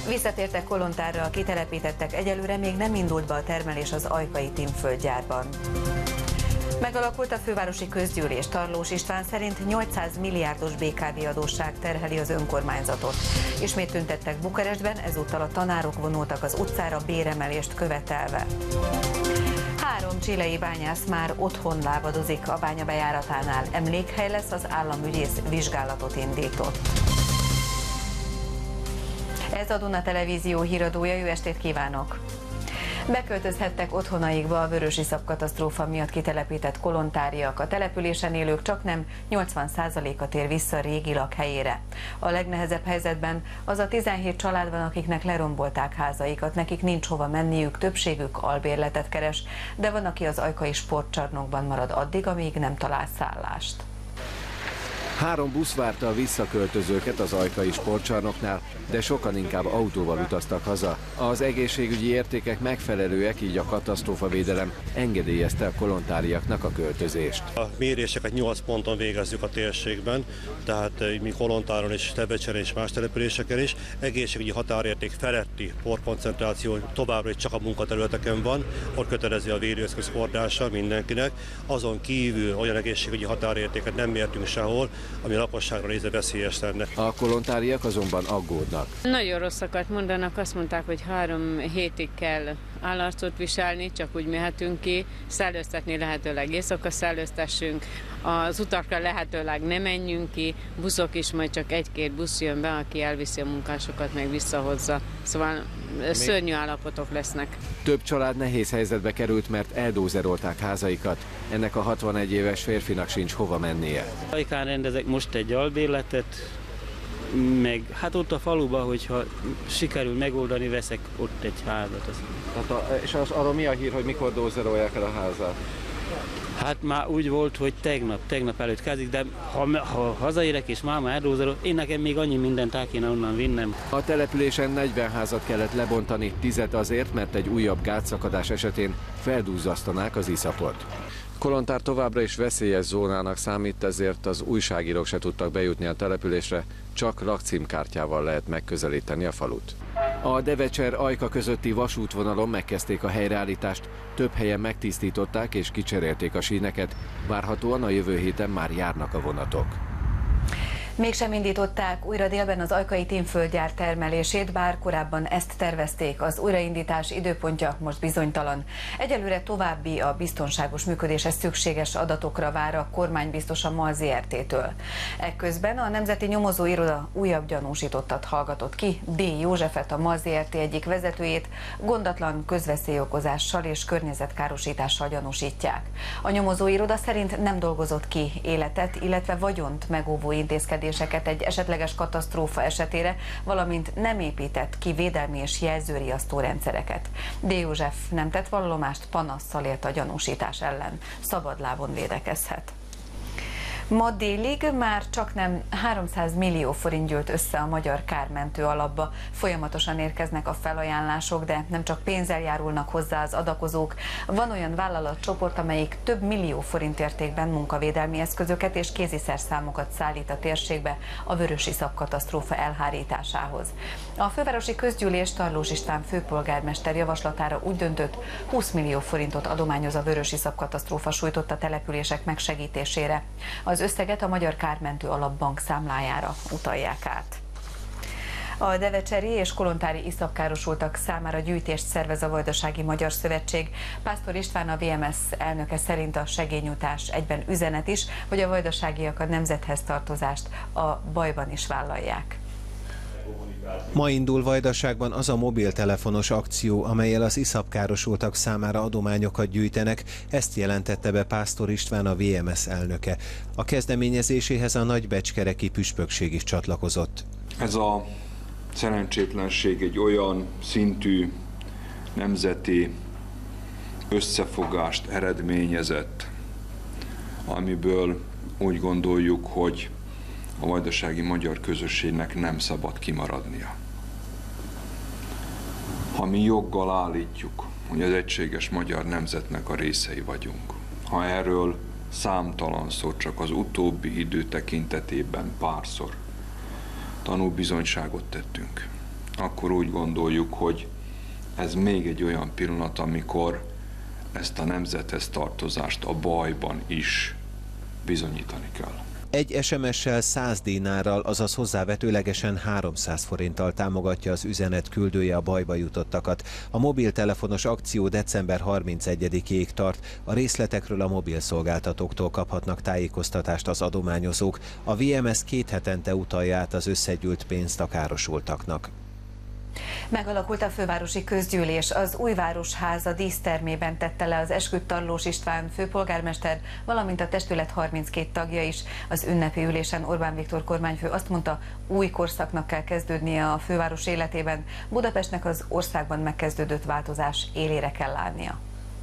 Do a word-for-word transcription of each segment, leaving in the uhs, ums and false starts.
Visszatértek Kolontárra a kitelepítettek, egyelőre még nem indult be a termelés az ajkai tinföldgyárban. Megalakult a fővárosi közgyűlés. Tarlós István szerint nyolcszáz milliárdos bé ká vé adósság terheli az önkormányzatot. Ismét tüntettek Bukarestben, ezúttal a tanárok vonultak az utcára béremelést követelve. Három chilei bányász már otthon lábadozik a bánya bejáratánál. Emlékhely lesz, az államügyész vizsgálatot indított. Ez a Duna Televízió híradója, jó estét kívánok! Beköltözhettek otthonaikba a vörösiszap katasztrófa miatt kitelepített kolontáriak. A településen élők csaknem nyolcvan százaléka tér vissza a régi lakhelyére. A legnehezebb helyzetben az a tizenhét család van, akiknek lerombolták házaikat, nekik nincs hova menniük, többségük albérletet keres, de van, aki az ajkai sportcsarnokban marad addig, amíg nem talál szállást. Három busz várta a visszaköltözőket az ajkai sportcsarnoknál, de sokan inkább autóval utaztak haza. Az egészségügyi értékek megfelelőek, így a katasztrófavédelem engedélyezte a kolontáriaknak a költözést. A méréseket nyolc ponton végezzük a térségben, tehát mi Kolontáron és Debecseren és más településeken is. Egészségügyi határérték feletti porkoncentráció továbbra is csak a munkaterületeken van, ott kötelező a védőeszköz hordása mindenkinek. Azon kívül olyan egészségügyi határértéket nem mértünk sehol, ami a lakosságra nézve veszélyes lenne. A kolontáriak azonban aggódnak. Nagyon rosszakat mondanak, azt mondták, hogy három hétig kell állarcot viselni, csak úgy mehetünk ki, szellőztetni lehetőleg éjszaka szellőztessünk, az utakra lehetőleg ne menjünk ki, buszok is majd csak egy-két busz jön be, aki elviszi a munkásokat, meg visszahozza. Szóval szörnyű állapotok lesznek. Több család nehéz helyzetbe került, mert eldózerolták házaikat. Ennek a hatvanegy éves férfinak sincs hova mennie. Ajkán rendezek most egy albérletet, meg hát ott a faluban, hogyha sikerül megoldani, veszek ott egy házat. Hát a, és az, arról mi a hír, hogy mikor dózerolják el a házat? Hát már úgy volt, hogy tegnap, tegnap előtt kezdik, de ha, ha hazaérek és máma eldózerol, én nekem még annyi mindent el kéne onnan vinnem. A településen negyven házat kellett lebontani, tizet azért, mert egy újabb gátszakadás esetén feldúzzasztanák az iszapot. Kolontár továbbra is veszélyes zónának számít, ezért az újságírók se tudtak bejutni a településre, csak lakcímkártyával lehet megközelíteni a falut. A Devecser-Ajka közötti vasútvonalon megkezdték a helyreállítást, több helyen megtisztították és kicserélték a síneket, várhatóan a jövő héten már járnak a vonatok. Mégsem indították újra délben az ajkai tinföldgyár termelését, bár korábban ezt tervezték. Az újraindítás időpontja most bizonytalan. Egyelőre további a biztonságos működéshez szükséges adatokra vár a kormány biztos a MAL Zé Er Té-től. Ekközben a Nemzeti Nyomozóiroda újabb gyanúsítottat hallgatott ki, D. Józsefet, a MAL Zé Er Té egyik vezetőjét, gondatlan közveszélyokozással és környezetkárosítással gyanúsítják. A nyomozóiroda szerint nem dolgozott ki életet, illetve vagyont megóvó intézkedéseket egy esetleges katasztrófa esetére, valamint nem épített ki védelmi és jelzőriasztó rendszereket. D. József nem tett vallomást, panasszal élt a gyanúsítás ellen. Szabadlábon védekezhet. Ma délig már csaknem háromszáz millió forint gyűlt össze a Magyar Kármentő Alapba. Folyamatosan érkeznek a felajánlások, de nem csak pénzzel járulnak hozzá az adakozók. Van olyan vállalatcsoport, amelyik több millió forint értékben munkavédelmi eszközöket és kéziszerszámokat szállít a térségbe a vörösiszap katasztrófa elhárításához. A fővárosi közgyűlés Tarlós István főpolgármester javaslatára úgy döntött, húsz millió forintot adományoz a vörösiszap katasztrófa sújtotta települések megsegítésére. Az összeget a Magyar Kármentő Alap bank számlájára utalják át. A devecseri és kolontári iszapkárosultak számára gyűjtést szervez a Vajdasági Magyar Szövetség. Pásztor István, a vé em es elnöke szerint a segélynyújtás egyben üzenet is, hogy a vajdaságiak a nemzethez tartozást a bajban is vállalják. Ma indul Vajdaságban az a mobiltelefonos akció, amellyel az iszapkárosultak számára adományokat gyűjtenek, ezt jelentette be Pásztor István, a vé em es elnöke. A kezdeményezéséhez a nagybecskereki püspökség is csatlakozott. Ez a szerencsétlenség egy olyan szintű nemzeti összefogást eredményezett, amiből úgy gondoljuk, hogy a vajdasági magyar közösségnek nem szabad kimaradnia. Ha mi joggal állítjuk, hogy az egységes magyar nemzetnek a részei vagyunk, ha erről számtalanszor, csak az utóbbi idő tekintetében párszor tanúbizonyságot tettünk, akkor úgy gondoljuk, hogy ez még egy olyan pillanat, amikor ezt a nemzethez tartozást a bajban is bizonyítani kell. Egy es em es-sel száz dinárral, azaz hozzávetőlegesen háromszáz forinttal támogatja az üzenet küldője a bajba jutottakat. A mobiltelefonos akció december harmincegyedikéig tart. A részletekről a mobilszolgáltatóktól kaphatnak tájékoztatást az adományozók. A vé em es két hetente utalja át az összegyűlt pénzt a károsultaknak. Megalakult a fővárosi közgyűlés. Az új városháza dísztermében tette le az esküt Tarlós István főpolgármester, valamint a testület harminckét tagja is. Az ünnepi ülésen Orbán Viktor kormányfő azt mondta, új korszaknak kell kezdődnie a főváros életében. Budapestnek az országban megkezdődött változás élére kell állnia.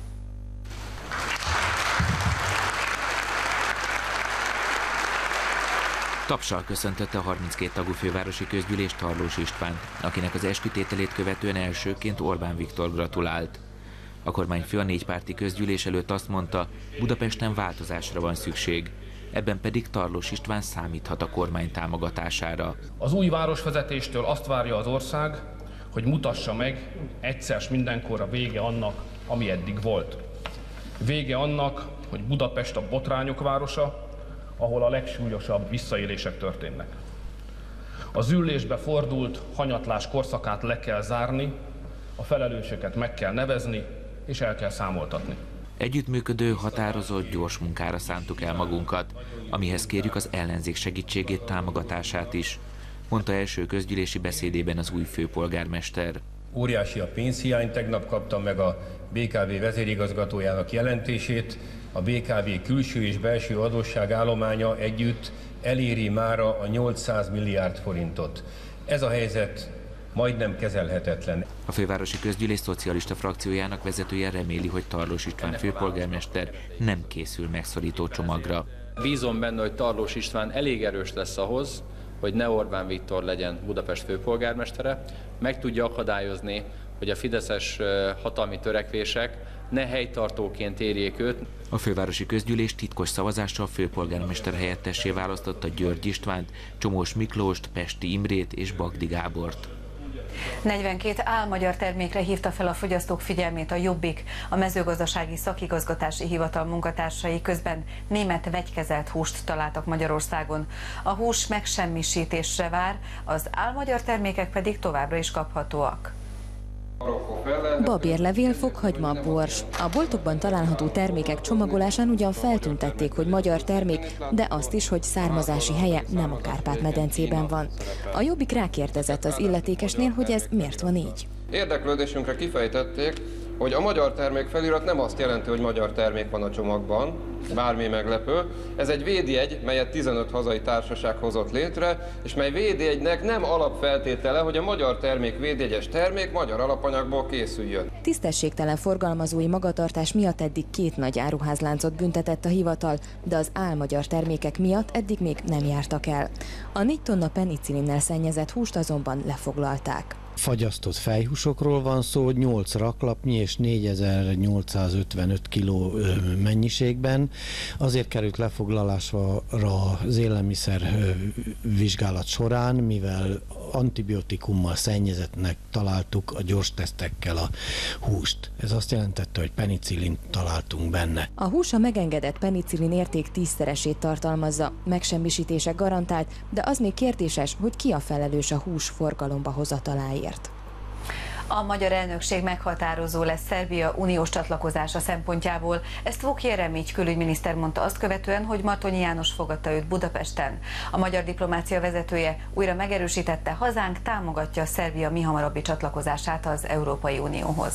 Tapssal köszöntötte a harminckét tagú fővárosi közgyűlés Tarlós István, akinek az eskütételét követően elsőként Orbán Viktor gratulált. A kormányfő a négypárti közgyűlés előtt azt mondta, Budapesten változásra van szükség, ebben pedig Tarlós István számíthat a kormány támogatására. Az új városvezetéstől azt várja az ország, hogy mutassa meg egyszer s mindenkorra vége annak, ami eddig volt. Vége annak, hogy Budapest a botrányok városa, ahol a legsúlyosabb visszaélések történnek. Az ülésbe fordult hanyatlás korszakát le kell zárni, a felelősöket meg kell nevezni, és el kell számoltatni. Együttműködő, határozott, gyors munkára szántuk el magunkat, amihez kérjük az ellenzék segítségét, támogatását is, mondta első közgyűlési beszédében az új főpolgármester. Óriási a pénzhiány, tegnap kaptam meg a bé ká vé vezérigazgatójának jelentését. A bé ká vé külső és belső adósságállománya együtt eléri mára a nyolcszáz milliárd forintot. Ez a helyzet majdnem kezelhetetlen. A fővárosi közgyűlés szocialista frakciójának vezetője reméli, hogy Tarlós István főpolgármester nem készül megszorító csomagra. Bízom benne, hogy Tarlós István elég erős lesz ahhoz, hogy ne Orbán Viktor legyen Budapest főpolgármestere, meg tudja akadályozni, hogy a fideszes hatalmi törekvések ne helytartóként érjék őt. A fővárosi közgyűlés titkos szavazással főpolgármester helyettessé választotta György Istvánt, Csomós Miklóst, Pesti Imrét és Bagdi Gábort. negyvenkét álmagyar termékre hívta fel a fogyasztók figyelmét a Jobbik. A mezőgazdasági szakigazgatási hivatal munkatársai közben német vegykezelt húst találtak Magyarországon. A hús megsemmisítésre vár, az álmagyar termékek pedig továbbra is kaphatóak. Babérlevél, fokhagyma, bors. A boltokban található termékek csomagolásán ugyan feltüntették, hogy magyar termék, de azt is, hogy származási helye nem a Kárpát-medencében van. A Jobbik rákérdezett az illetékesnél, hogy ez miért van így. Érdeklődésünkre kifejtették, hogy a magyar termék felirat nem azt jelenti, hogy magyar termék van a csomagban, bármi meglepő. Ez egy védjegy, melyet tizenöt hazai társaság hozott létre, és mely védjegynek nem alapfeltétele, hogy a magyar termék védjegyes termék magyar alapanyagból készüljön. Tisztességtelen forgalmazói magatartás miatt eddig két nagy áruházláncot büntetett a hivatal, de az álmagyar termékek miatt eddig még nem jártak el. A négy tonna penicillinnel szennyezett húst azonban lefoglalták. Fagyasztott fejhúsokról van szó, nyolc raklapnyi és négyezer-nyolcszázötvenöt kiló mennyiségben. Azért került lefoglalásra az élelmiszer vizsgálat során, mivel antibiotikummal szennyezettnek találtuk a gyors tesztekkel a húst. Ez azt jelentette, hogy penicillint találtunk benne. A hús a megengedett penicillin érték tízszeresét tartalmazza, megsemmisítése garantált, de az még kérdéses, hogy ki a felelős a hús forgalomba hozataláért. A magyar elnökség meghatározó lesz Szerbia uniós csatlakozása szempontjából. Ezt Vuk Jeremics külügyminiszter mondta azt követően, hogy Martonyi János fogadta őt Budapesten. A magyar diplomácia vezetője újra megerősítette, hazánk támogatja Szerbia mihamarabbi csatlakozását az Európai Unióhoz.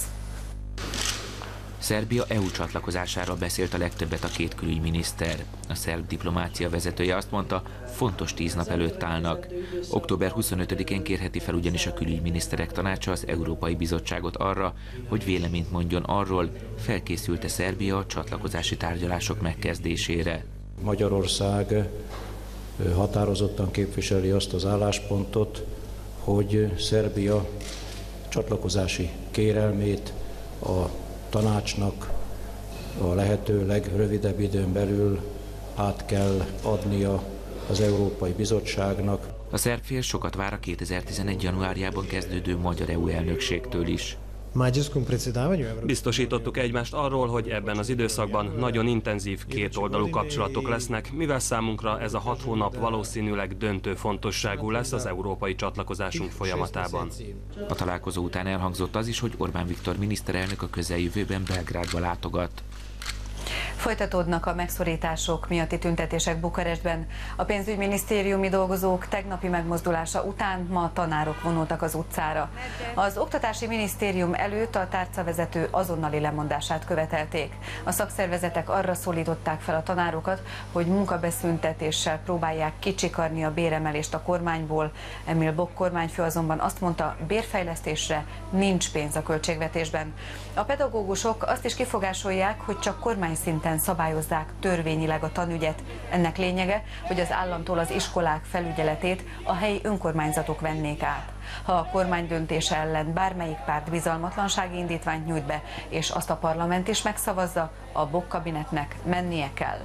Szerbia é u csatlakozásáról beszélt a legtöbbet a két külügyminiszter. A szerb diplomácia vezetője azt mondta, fontos tíz nap előtt állnak. október huszonötödikén kérheti fel ugyanis a külügyminiszterek tanácsa az Európai Bizottságot arra, hogy véleményt mondjon arról, felkészült-e Szerbia a csatlakozási tárgyalások megkezdésére. Magyarország határozottan képviseli azt az álláspontot, hogy Szerbia csatlakozási kérelmét a tanácsnak a lehető legrövidebb időn belül át kell adnia az Európai Bizottságnak. A szerb fél sokat vár a kétezer-tizenegy. januárjában kezdődő magyar é u elnökségtől is. Biztosítottuk egymást arról, hogy ebben az időszakban nagyon intenzív kétoldalú kapcsolatok lesznek, mivel számunkra ez a hat hónap valószínűleg döntő fontosságú lesz az európai csatlakozásunk folyamatában. A találkozó után elhangzott az is, hogy Orbán Viktor miniszterelnök a közeljövőben Belgrádba látogat. Folytatódnak a megszorítások miatti tüntetések Bukarestben. A pénzügyminisztériumi dolgozók tegnapi megmozdulása után ma tanárok vonultak az utcára. Az Oktatási Minisztérium előtt a tárcavezető azonnali lemondását követelték. A szakszervezetek arra szólították fel a tanárokat, hogy munkabeszüntetéssel próbálják kicsikarni a béremelést a kormányból. Emil Bock kormányfő azonban azt mondta, bérfejlesztésre nincs pénz a költségvetésben. A pedagógusok azt is kifogásolják, hogy csak kormányszinten szabályozzák törvényileg a tanügyet. Ennek lényege, hogy az államtól az iskolák felügyeletét a helyi önkormányzatok vennék át. Ha a kormány döntése ellen bármelyik párt bizalmatlansági indítványt nyújt be, és azt a parlament is megszavazza, a Bock kabinetnek mennie kell.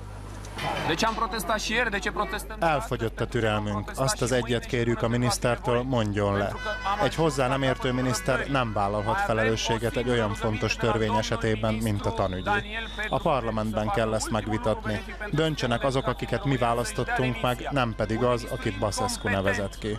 Elfogyott a türelmünk. Azt az egyet kérjük a minisztertől, mondjon le. Egy hozzá nem értő miniszter nem vállalhat felelősséget egy olyan fontos törvény esetében, mint a tanügyi. A parlamentben kell ezt megvitatni. Döntsenek azok, akiket mi választottunk meg, nem pedig az, akit Basescu nevezett ki.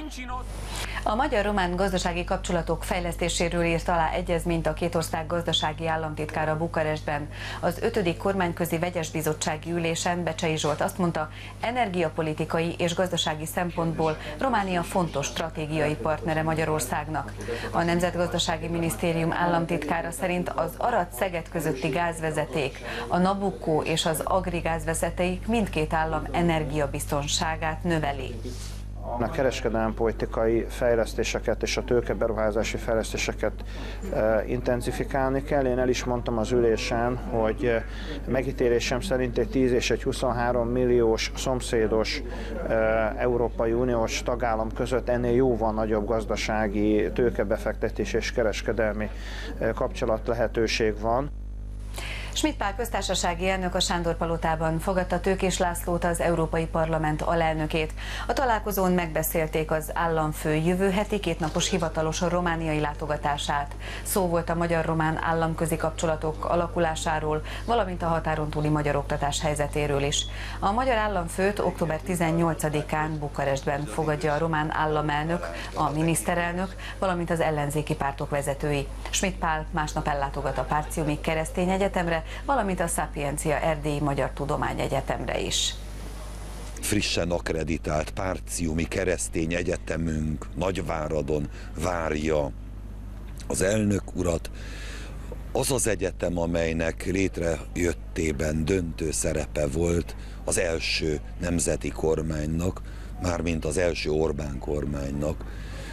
A magyar-román gazdasági kapcsolatok fejlesztéséről írt alá egyezményt a két ország gazdasági államtitkára Bukarestben. Az ötödik kormányközi vegyes bizottsági ülésen Becsei Zsolt azt mondta, energiapolitikai és gazdasági szempontból Románia fontos stratégiai partnere Magyarországnak. A Nemzetgazdasági Minisztérium államtitkára szerint az Arad-Szeged közötti gázvezeték, a Nabucco és az Agri gázvezeték mindkét állam energiabiztonságát növeli. A kereskedelempolitikai fejlesztéseket és a tőkeberuházási fejlesztéseket e, intenzifikálni kell. Én el is mondtam az ülésen, hogy e, megítélésem szerint egy tíz és egy huszonhárom milliós szomszédos e, Európai Uniós tagállam között ennél jóval nagyobb gazdasági tőkebefektetés és kereskedelmi e, kapcsolat lehetőség van. Schmidt Pál köztársasági elnök a Sándor-palotában fogadta Tőkés Lászlót, az Európai Parlament alelnökét. A találkozón megbeszélték az államfő jövő heti kétnapos hivatalos romániai látogatását. Szó volt a magyar-román államközi kapcsolatok alakulásáról, valamint a határon túli magyar oktatás helyzetéről is. A magyar államfőt október tizennyolcadikán Bukarestben fogadja a román államelnök, a miniszterelnök, valamint az ellenzéki pártok vezetői. Schmidt Pál másnap ellátogat a Párciumi Keresztény Egyetemre, valamint a Szapiencia Erdélyi Magyar Tudományegyetemre is. Frissen akkreditált Párciumi Keresztény Egyetemünk Nagyváradon várja az elnök urat. Az az egyetem, amelynek létrejöttében döntő szerepe volt az első nemzeti kormánynak, mármint az első Orbán kormánynak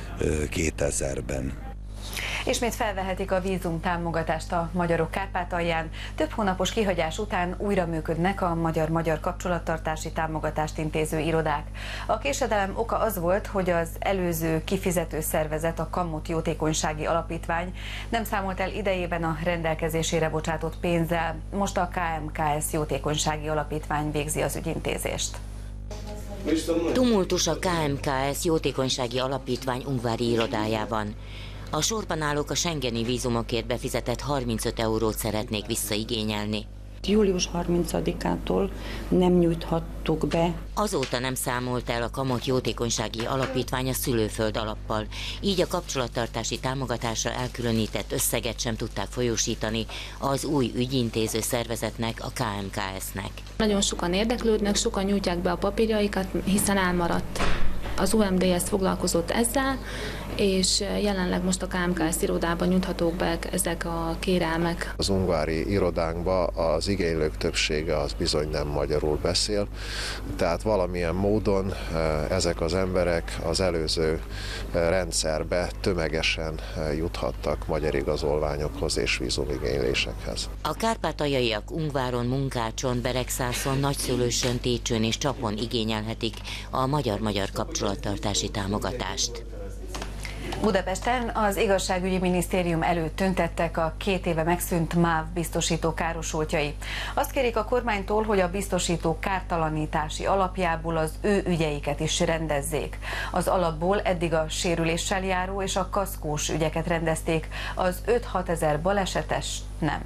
kétezerben. Ismét felvehetik a vízum támogatást a magyarok Kárpátalján. Több hónapos kihagyás után újra működnek a magyar-magyar kapcsolattartási támogatást intéző irodák. A késedelem oka az volt, hogy az előző kifizető szervezet, a Kamut Jótékonysági Alapítvány nem számolt el idejében a rendelkezésére bocsátott pénzzel. Most a ká em ká es Jótékonysági Alapítvány végzi az ügyintézést. Tumultus a ká em ká es Jótékonysági Alapítvány ungvári irodájában. A sorban állók a schengeni vízumokért befizetett harmincöt eurót szeretnék visszaigényelni. július harmincadikától nem nyújthattuk be. Azóta nem számolt el a Kamut Jótékonysági Alapítvány a szülőföld alappal, így a kapcsolattartási támogatásra elkülönített összeget sem tudták folyósítani az új ügyintéző szervezetnek, a ká em ká es-nek. Nagyon sokan érdeklődnek, sokan nyújtják be a papírjaikat, hiszen elmaradt. Az u em dé es foglalkozott ezzel, és jelenleg most a ká em ká es irodában nyújthatók be ezek a kérelmek. Az ungvári irodánkban az igénylők többsége az bizony nem magyarul beszél, tehát valamilyen módon ezek az emberek az előző rendszerbe tömegesen juthattak magyar igazolványokhoz és vízumigénylésekhez. A kárpátaljaiak Ungváron, Munkácson, Beregszászon, Nagyszülősön, Técsőn és Csapon igényelhetik a magyar-magyar kapcsolattartási támogatást. Budapesten az igazságügyi minisztérium előtt tüntettek a két éve megszűnt MÁV biztosító károsultjai. Azt kérik a kormánytól, hogy a biztosító kártalanítási alapjából az ő ügyeiket is rendezzék. Az alapból eddig a sérüléssel járó és a kaszkós ügyeket rendezték, az öt-hat ezer balesetes nem.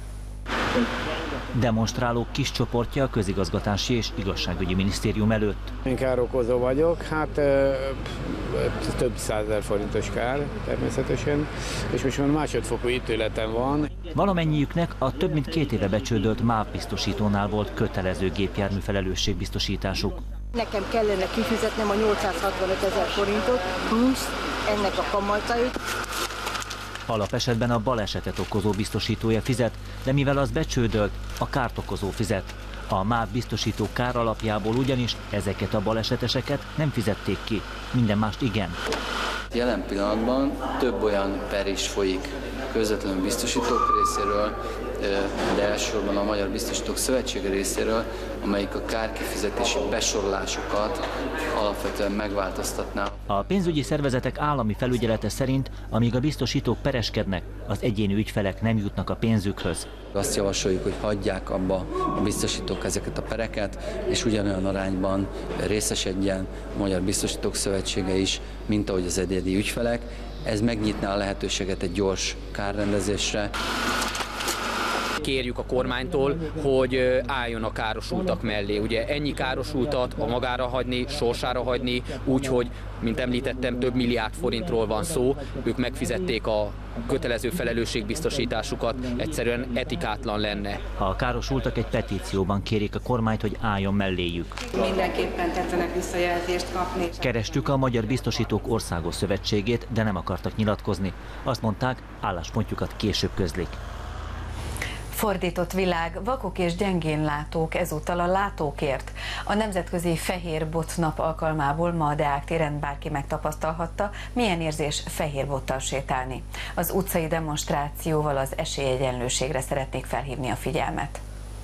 Demonstrálók kis csoportja a közigazgatási és igazságügyi minisztérium előtt. Én károkozó vagyok, hát több százezer forintos kár természetesen, és most már másodfokú ítéletem van. Valamennyiüknek a több mint két éve becsődölt MÁV biztosítónál volt kötelező gépjármű felelősségbiztosításuk. Nekem kellene kifizetnem a nyolcszázhatvanöt ezer forintot, plusz ennek a kamatait. Alapesetben a balesetet okozó biztosítója fizet, de mivel az becsődölt, a kárt okozó fizet. A MÁV biztosító kár alapjából ugyanis ezeket a baleseteseket nem fizették ki, minden mást igen. Jelen pillanatban több olyan per is folyik közvetlenül biztosítók részéről, de elsősorban a Magyar Biztosítók Szövetsége részéről, amelyik a kárkifizetési besorolásokat alapvetően megváltoztatná. A pénzügyi szervezetek állami felügyelete szerint, amíg a biztosítók pereskednek, az egyéni ügyfelek nem jutnak a pénzükhöz. Azt javasoljuk, hogy hagyják abba a biztosítók ezeket a pereket, és ugyanolyan arányban részesedjen a Magyar Biztosítók Szövetsége is, mint ahogy az egyedi ügyfelek. Ez megnyitná a lehetőséget egy gyors kárrendezésre. Kérjük a kormánytól, hogy álljon a károsultak mellé. Ugye ennyi károsultat a magára hagyni, sorsára hagyni, úgyhogy, mint említettem, több milliárd forintról van szó, ők megfizették a kötelező felelősségbiztosításukat, egyszerűen etikátlan lenne. A károsultak egy petícióban kérik a kormányt, hogy álljon melléjük. Mindenképpen tettenek visszajelzést kapni. Kerestük a Magyar Biztosítók Országos Szövetségét, de nem akartak nyilatkozni. Azt mondták, álláspontjukat később közlik. Fordított világ, vakok és gyengénlátók ezúttal a látókért. A Nemzetközi Fehér Bot Nap alkalmából ma a Deák téren bárki megtapasztalhatta, milyen érzés fehér bottal sétálni. Az utcai demonstrációval az esélyegyenlőségre szeretnék felhívni a figyelmet.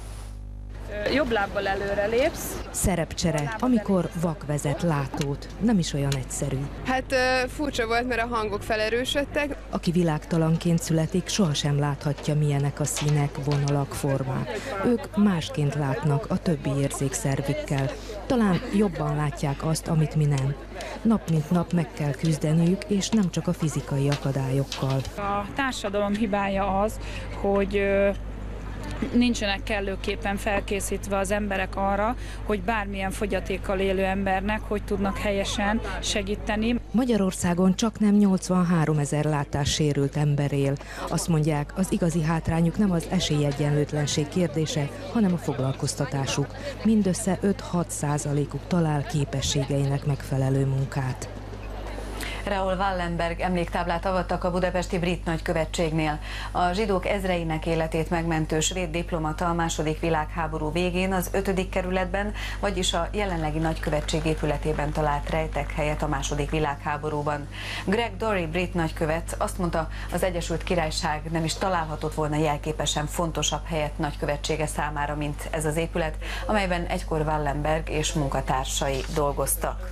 Jobb lábbal előre lépsz. Szerepcsere, amikor vak vezet látót. Nem is olyan egyszerű. Hát furcsa volt, mert a hangok felerősödtek. Aki világtalanként születik, sohasem láthatja, milyenek a színek, vonalak, formák. Ők másként látnak a többi érzékszervikkel. Talán jobban látják azt, amit mi nem. Nap mint nap meg kell küzdeniük, és nem csak a fizikai akadályokkal. A társadalom hibája az, hogy nincsenek kellőképpen felkészítve az emberek arra, hogy bármilyen fogyatékkal élő embernek hogy tudnak helyesen segíteni. Magyarországon csaknem nyolcvanhárom ezer látássérült ember él. Azt mondják, az igazi hátrányuk nem az esélyegyenlőtlenség kérdése, hanem a foglalkoztatásuk. Mindössze öt-hat százalékuk talál képességeinek megfelelő munkát. Raoul Wallenberg emléktáblát avattak a budapesti brit nagykövetségnél. A zsidók ezreinek életét megmentő svéd diplomata a második világháború végén az ötödik kerületben, vagyis a jelenlegi nagykövetség épületében talált rejtek helyet a második világháborúban. Greg Dory brit nagykövet azt mondta, az Egyesült Királyság nem is találhatott volna jelképesen fontosabb helyet nagykövetsége számára, mint ez az épület, amelyben egykor Wallenberg és munkatársai dolgoztak.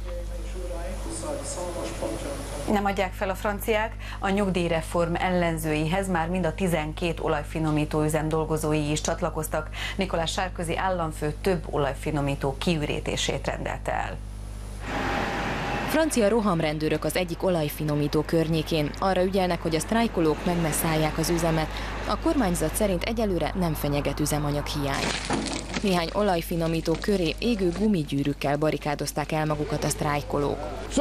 Nem adják fel a franciák, a nyugdíjreform ellenzőihez már mind a tizenkét olajfinomító üzem dolgozói is csatlakoztak. Nicolas Sarkozy államfő több olajfinomító kiürítését rendelte el. Francia rohamrendőrök az egyik olajfinomító környékén arra ügyelnek, hogy a sztrájkolók meg ne szállják az üzemet. A kormányzat szerint egyelőre nem fenyeget üzemanyag hiány. Néhány olajfinomító köré égő gumigyűrűkkel barikádozták el magukat a sztrájkolók.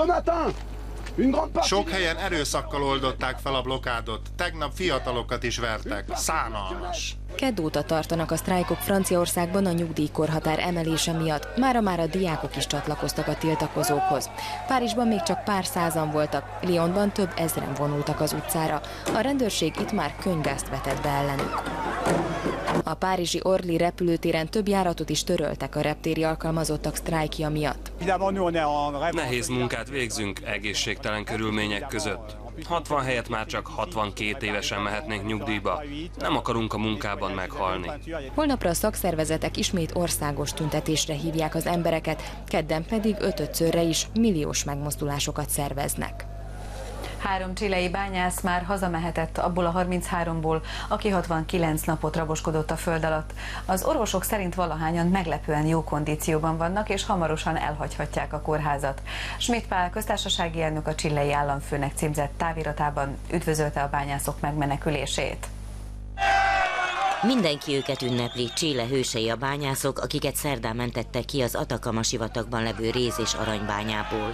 Sok helyen erőszakkal oldották fel a blokádot, tegnap fiatalokat is vertek. Szánalmas. Kedd óta tartanak a sztrájkok Franciaországban a nyugdíjkorhatár emelése miatt. Mára már a diákok is csatlakoztak a tiltakozókhoz. Párizsban még csak pár százan voltak, Lyonban több ezren vonultak az utcára. A rendőrség itt már könyvgázt vetett be ellenük. A párizsi Orly repülőtéren több járatot is töröltek a reptéri alkalmazottak sztrájkja miatt. Nehéz munkát végzünk egészségtelen körülmények között. hatvan helyett már csak hatvankét évesen mehetnénk nyugdíjba. Nem akarunk a munkában meghalni. Holnapra a szakszervezetek ismét országos tüntetésre hívják az embereket, kedden pedig ötödszörre is milliós megmozdulásokat szerveznek. Három chilei bányász már hazamehetett abból a harmincháromból, aki hatvankilenc napot raboskodott a föld alatt. Az orvosok szerint valahányan meglepően jó kondícióban vannak, és hamarosan elhagyhatják a kórházat. Schmidt Pál köztársasági elnök a chilei államfőnek címzett táviratában üdvözölte a bányászok megmenekülését. Mindenki őket ünnepli, Chile hősei a bányászok, akiket szerdán mentettek ki az Atacama sivatagban levő réz- és aranybányából.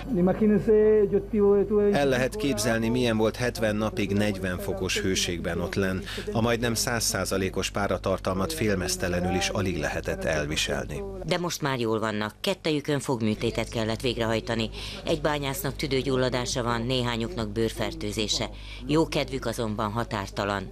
El lehet képzelni, milyen volt hetven napig negyven fokos hőségben ott lenn. A majdnem száz százalékos páratartalmat félmeztelenül is alig lehetett elviselni. De most már jól vannak, kettejükön fogműtétet kellett végrehajtani. Egy bányásznak tüdőgyulladása van, néhányuknak bőrfertőzése. Jó kedvük azonban határtalan.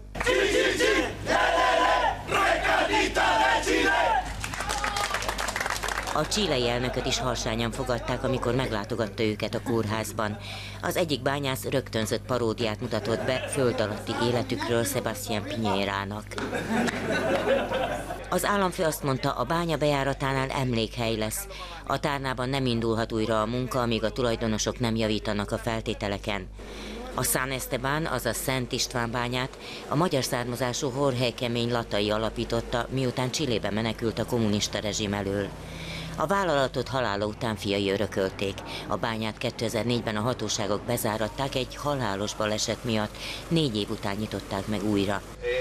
A chilei elnököt is harsányan fogadták, amikor meglátogatta őket a kórházban. Az egyik bányász rögtönzött paródiát mutatott be föld alatti életükről Sebastián Piñerának. Az államfő azt mondta, a bánya bejáratánál emlékhely lesz. A tárnában nem indulhat újra a munka, amíg a tulajdonosok nem javítanak a feltételeken. A San Esteban, azaz Szent István bányát a magyar származású Jorge Kemény Latai alapította, miután Chilébe menekült a kommunista rezsim elől. A vállalatot halála után fiai örökölték. A bányát kétezer-négyben a hatóságok bezáratták egy halálos baleset miatt, négy év után nyitották meg újra.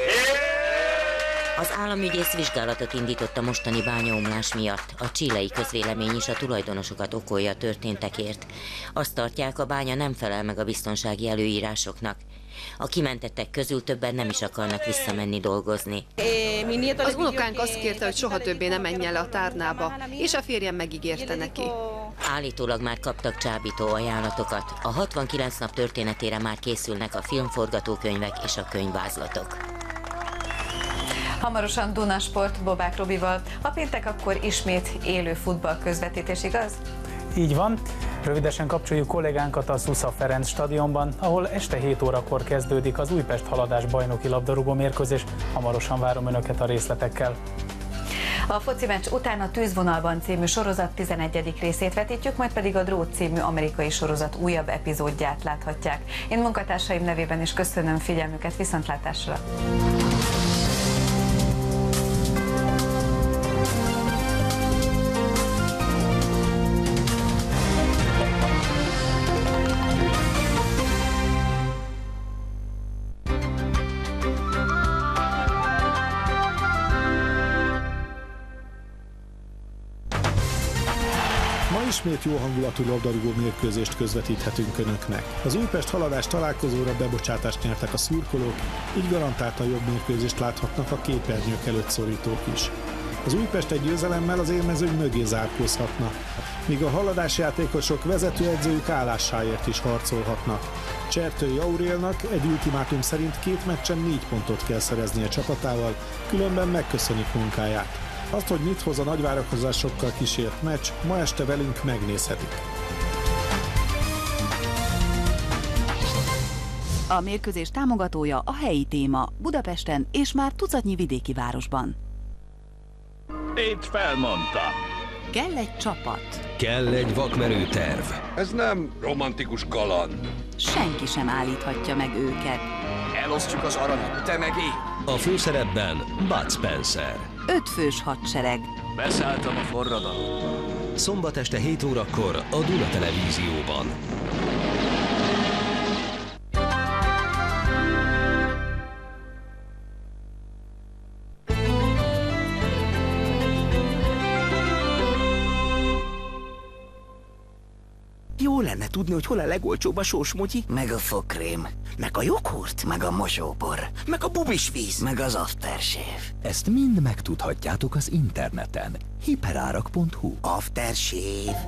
Az államügyész vizsgálatot indított a mostani bányaomlás miatt. A chilei közvélemény is a tulajdonosokat okolja a történtekért. Azt tartják, a bánya nem felel meg a biztonsági előírásoknak. A kimentettek közül többen nem is akarnak visszamenni dolgozni. Az unokánk azt kérte, hogy soha többé ne menjen le a tárnába, és a férjem megígérte neki. Állítólag már kaptak csábító ajánlatokat. A hatvankilenc nap történetére már készülnek a filmforgatókönyvek és a könyvvázlatok. Hamarosan Dunasport Bobák Robival. A péntek akkor ismét élő futball közvetítés, igaz? Így van. Rövidesen kapcsoljuk kollégánkat a Susza Ferenc stadionban, ahol este hét órakor kezdődik az Újpest Haladás bajnoki labdarúgó mérkőzés. Hamarosan várom Önöket a részletekkel. A foci meccs után a Tűzvonalban című sorozat tizenegyedik részét vetítjük, majd pedig a Drót című amerikai sorozat újabb epizódját láthatják. Én munkatársaim nevében is köszönöm figyelmüket, viszontlátásra! Ismét jó hangulatú labdarúgó mérkőzést közvetíthetünk Önöknek. Az Újpest Haladás találkozóra bebocsátást nyertek a szurkolók, így garantáltan jobb mérkőzést láthatnak a képernyők előtt szorítók is. Az Újpest egy győzelemmel az élmezőny mögé zárkózhatna, míg a Haladás játékosok vezetőedzőjük állásáért is harcolhatnak. Csertői Aurélnak egy ultimátum szerint két meccsen négy pontot kell szereznie csapatával, különben megköszönik munkáját. Azt, hogy mit hoz a nagy várakozásokkal kísért meccs, ma este velünk megnézhetik. A mérkőzés támogatója a Helyi Téma Budapesten és már tucatnyi vidéki városban. Itt felmondtam. Kell egy csapat. Kell egy vakmerő terv. Ez nem romantikus kaland. Senki sem állíthatja meg őket. Elosztjuk az aranyat, te meg én. A főszerepben Bud Spencer. Ötfős hadsereg. Beszálltam a forradalomba. Szombat este hét órakor a Duna Televízióban. Jó lenne tudni, hogy hol a legolcsóbb a sósmutyi, meg a fogkrém, meg a joghurt, meg a mosóbor, meg a bubis víz, meg az aftershave. Ezt mind megtudhatjátok az interneten. hiperárak pont hu. Aftershave.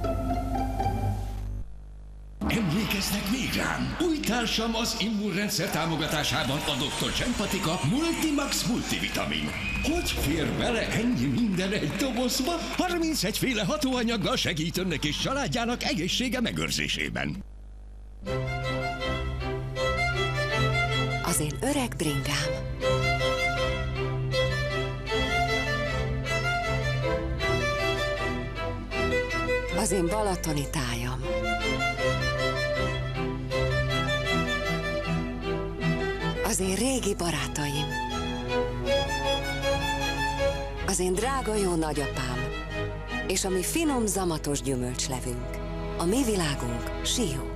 Emlékeznek még rám? Új társam az immunrendszer támogatásában a doktor Csempatika Multimax Multivitamin. Hogy fér bele ennyi minden egy dobozba? harmincegy féle hatóanyaggal segít önnek és családjának egészsége megőrzésében. Az én öreg dringám. Az én balatoni tájam. Az én régi barátaim. Az én drága jó nagyapám. És a mi finom zamatos gyümölcslevünk. A mi világunk Sió.